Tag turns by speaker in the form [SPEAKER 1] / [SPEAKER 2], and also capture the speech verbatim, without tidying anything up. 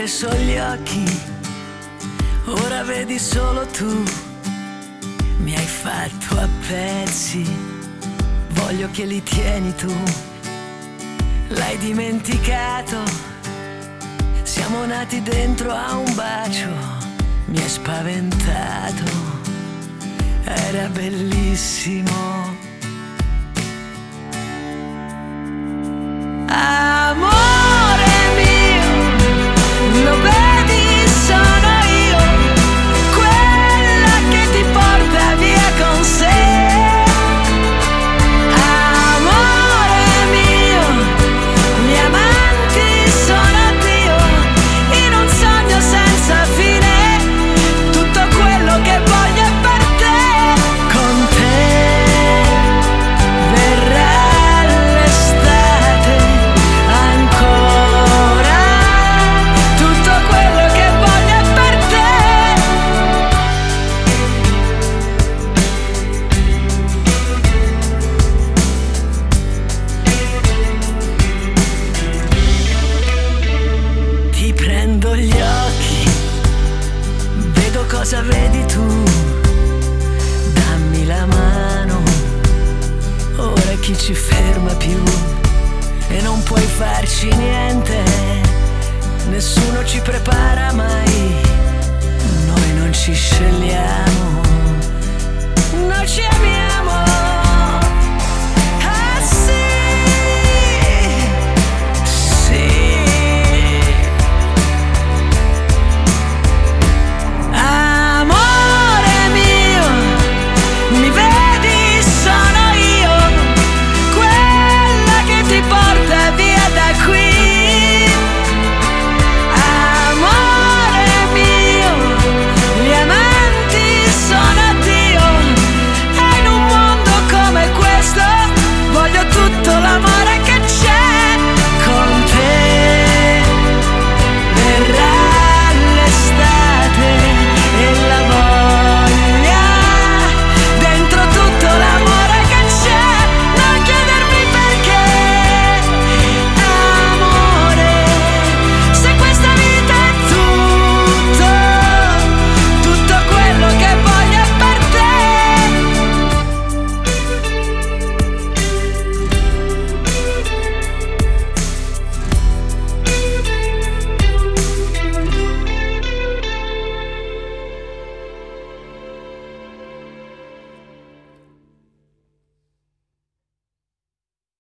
[SPEAKER 1] preso gli occhi, ora vedi solo tu. Mi hai fatto a pezzi, voglio che li tieni tu. L'hai dimenticato, siamo nati dentro a un bacio. Mi hai spaventato, era bellissimo. Amore mio, lo vedi, sono io, quella che ti porta via con sé. Amore mio, gli amanti sono Dio, in un sogno senza fine, tutto quello che voglio è per te. Con te verrà gli occhi, vedo cosa vedi tu. Dammi la mano, ora chi ci ferma più? E non puoi farci niente, nessuno ci prepara mai, noi non ci scegliamo.